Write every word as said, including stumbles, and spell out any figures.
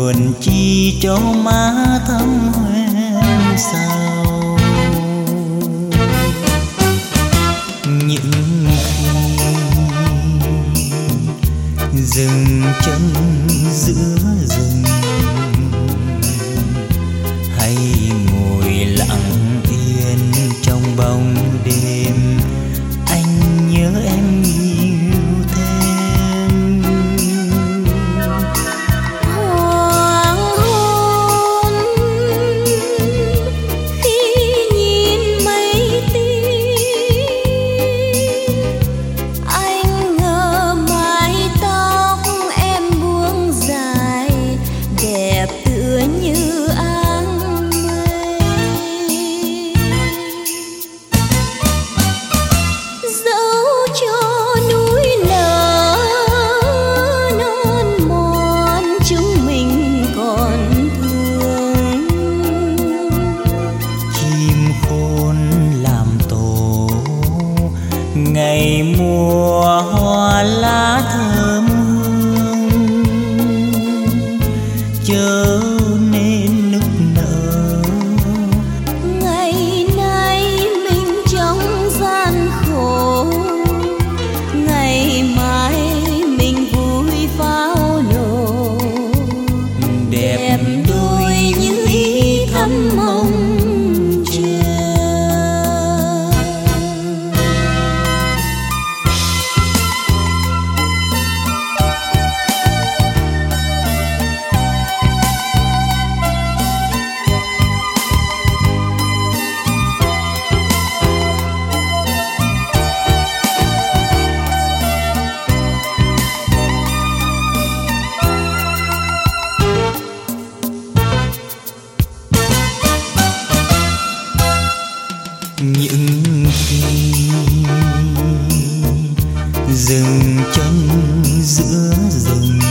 buồn chi cho má thắm hoen sầu. Những khi dừng chân giữa rừng hay ngồi lặng yên trong bóng đêm, anh nhớ em nhiều thêm. Hoàng hôn khi nhìn mây tím, anh ngờ mái tóc em buông dài đẹp tựa như áng mây. Dẫu cho núi nở non mòn chúng mình còn thương. Chim khôn làm tổ ngày mùa hoa lá thơm hương, chớ nên nức nở. Ngày nay mình trong gian khổ, ngày mai mình vui pháo nổ. Đẹp Đôi như ý thắm mong chờ. Những khi dừng chân giữa rừng